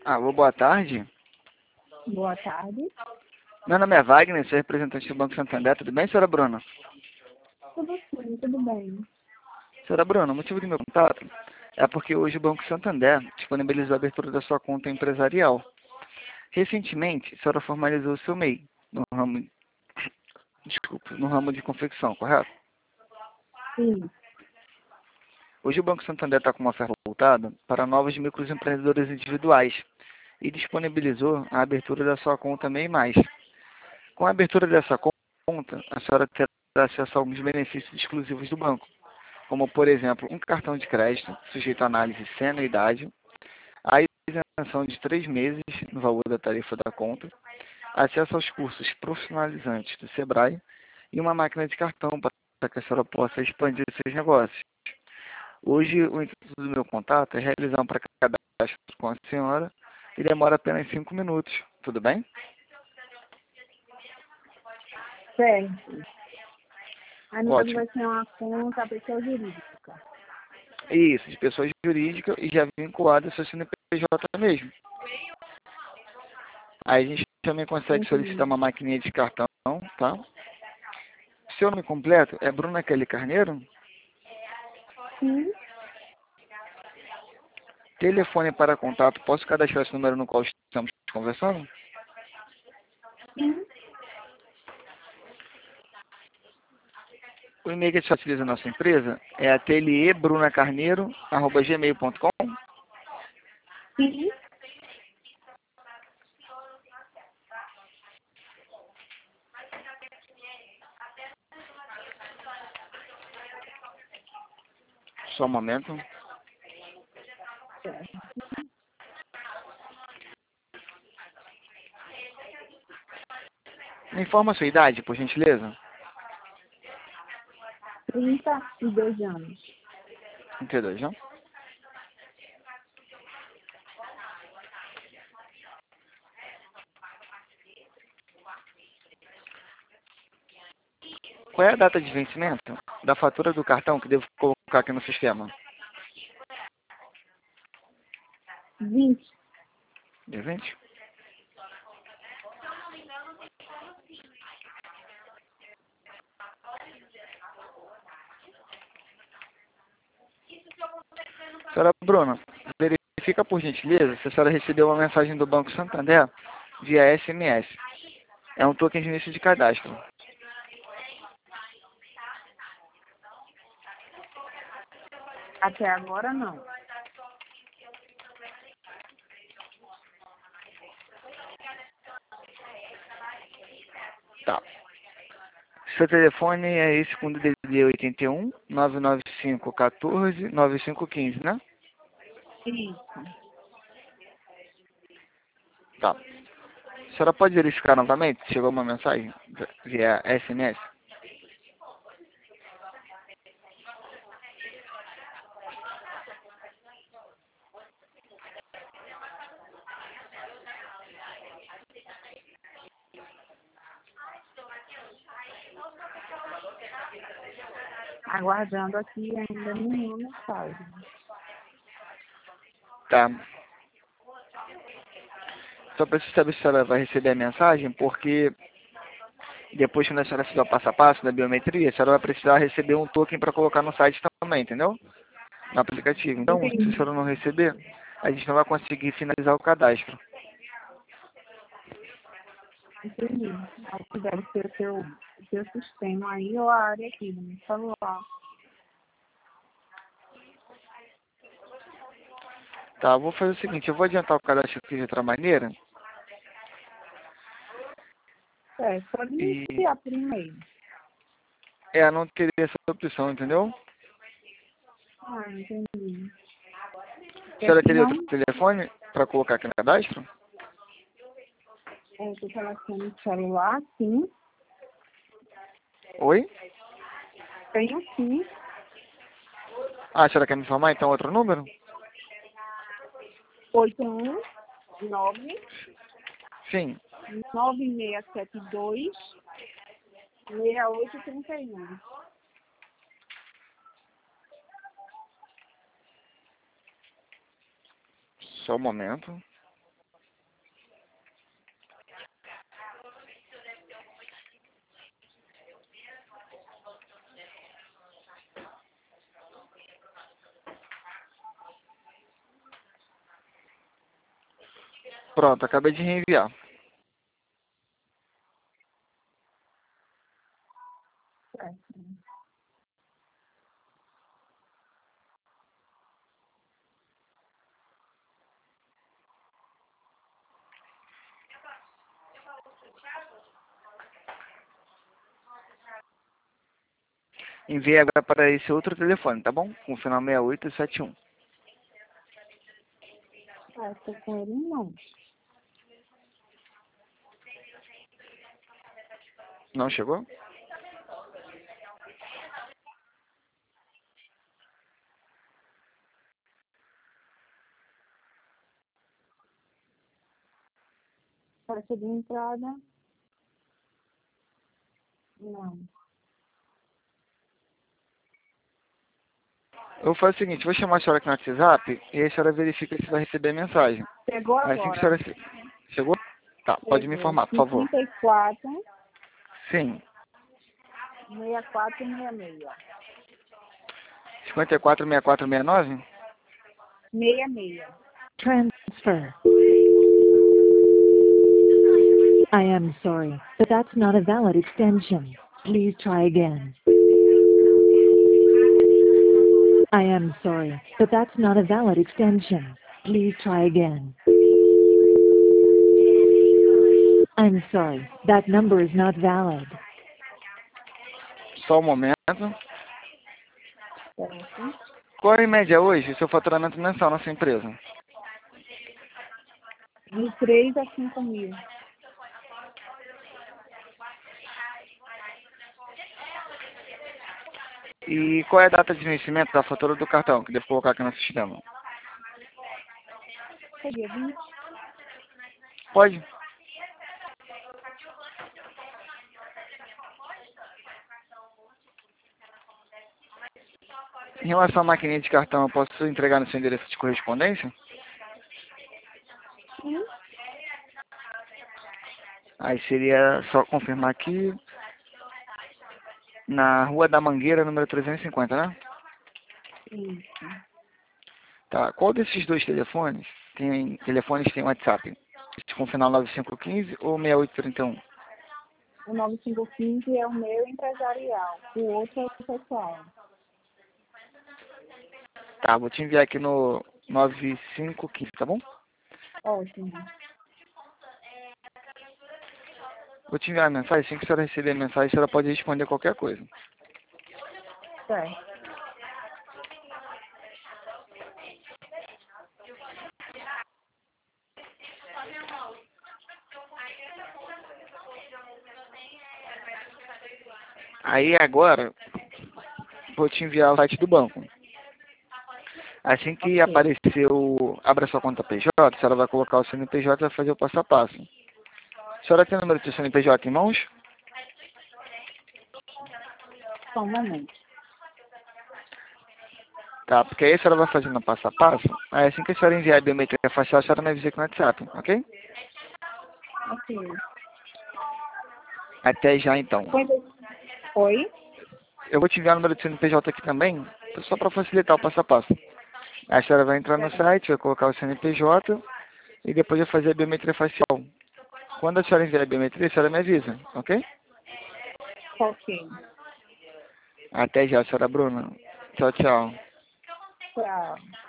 Alô, boa tarde. Boa tarde. Meu nome é Wagner, sou representante do Banco Santander. Tudo bem, senhora Bruna? Tudo sim, tudo bem. Senhora Bruna, o motivo do meu contato é porque hoje o Banco Santander disponibilizou a abertura da sua conta empresarial. Recentemente, a senhora formalizou o seu MEI no ramo de confecção, correto? Sim. Hoje o Banco Santander está com uma oferta voltada para novos microempreendedores individuais e disponibilizou a abertura da sua conta MEI+. Com a abertura dessa conta, a senhora terá acesso a alguns benefícios exclusivos do banco, como, por exemplo, um cartão de crédito sujeito à análise sem anuidade, a isenção de 3 meses no valor da tarifa da conta, acesso aos cursos profissionalizantes do Sebrae e uma máquina de cartão para que a senhora possa expandir seus negócios. Hoje, o intuito do meu contato é realizar um pré-cadastro com a senhora e demora apenas 5 minutos. Tudo bem? Certo. Aí no caso Ótimo. vai ser uma conta pessoa jurídica. Isso, de pessoa jurídica e já vinculada ao seu CNPJ mesmo. Aí a gente também consegue solicitar Entendi. uma maquininha de cartão, tá? Seu nome completo é Bruna Kelly Carneiro? Sim, Telefone para contato, posso cadastrar esse número no qual estamos conversando? sim. O e-mail que a gente utiliza na nossa empresa é atelierbrunacarneiro@gmail.com. Sim. Só um momento. Certo. Me informa a sua idade, por gentileza. 32 anos. 32, não? Qual é a data de vencimento da fatura do cartão que devo colocar aqui no sistema? 20. Dia 20? Senhora Bruna, verifica por gentileza se a senhora recebeu uma mensagem do Banco Santander via SMS. É um token de início de cadastro. Até agora não. Tá. Seu telefone é esse com DDD 81 995 14 9515, né? Isso. Tá. A senhora pode verificar novamente se chegou uma mensagem via SMS? Aguardando aqui ainda nenhuma mensagem. Tá. Só preciso saber se a senhora vai receber a mensagem, porque depois, quando a senhora fizer o passo a passo da biometria, a senhora vai precisar receber um token para colocar no site também, entendeu? No aplicativo. Então, se a Entendi. senhora não receber, a gente não vai conseguir finalizar o cadastro. Entendi. Acho que deve ser o seu sistema aí ou a área aqui no meu celular. Tá, vou fazer o seguinte, eu vou adiantar o cadastro aqui de outra maneira Pode me e enviar por e-mail. não teria essa opção, entendeu? Entendi. A Porque senhora aqui teria outro não telefone para colocar aqui no cadastro? é do telefone celular, sim. Oi? Tenho sim. Ah, a senhora quer me informar então outro número? 819 Sim. 9672 6831. Só um momento. Pronto, acabei de reenviar. Certo. Enviei agora para esse outro telefone, tá bom? Com o final 6871. Ah, tô com ele não. Não chegou? Taxa de entrada? Não. Eu vou fazer o seguinte, vou chamar a senhora aqui no WhatsApp e a senhora verifica se vai receber a mensagem. Chegou Aí assim que a agora. senhora... Chegou? Tá, pode me Chegou. informar, por favor. 54 Sim. 6466. 546469? 66. Transfer. I am sorry, but that's not a valid extension. Please try again. I am sorry, but that's not a valid extension. Please try again. I'm sorry, that number is not valid. Só um momento. Certo. Qual é em média hoje o seu faturamento mensal na sua empresa? De 3 a 5 mil. E qual é a data de vencimento da fatura do cartão, que devo colocar aqui no sistema? É dia 20? Pode? Em relação à maquininha de cartão, eu posso entregar no seu endereço de correspondência? Sim. Aí seria só confirmar aqui. Na Rua da Mangueira, número 350, né? Isso. Tá. Qual desses dois telefones tem WhatsApp? Esse com final 9515 ou 6831? O 9515 é o meu empresarial. O outro é o pessoal. Tá, vou te enviar aqui no 9515, tá bom? Ótimo. Vou te enviar a mensagem, assim que a senhora receber a mensagem, a senhora pode responder qualquer coisa. Certo. Aí agora, vou te enviar o site do banco. Assim que Ok. aparecer o Abra sua conta PJ, a senhora vai colocar o CNPJ e vai fazer o passo a passo. A senhora tem o número do CNPJ em mãos? Só um momento. Tá, porque aí a senhora vai fazendo passo a passo. Aí assim que a senhora enviar a biometria facial, a senhora me avisa aqui no WhatsApp, ok? Ok. Até já então. Oi? Eu vou te enviar o número do CNPJ aqui também, só para facilitar o passo a passo. Aí a senhora vai entrar no site, vai colocar o CNPJ e depois vai fazer a biometria facial. Quando a senhora enviar a biometria, a senhora me avisa, ok? Ok. Até já, senhora Bruna. Tchau, tchau. Tchau.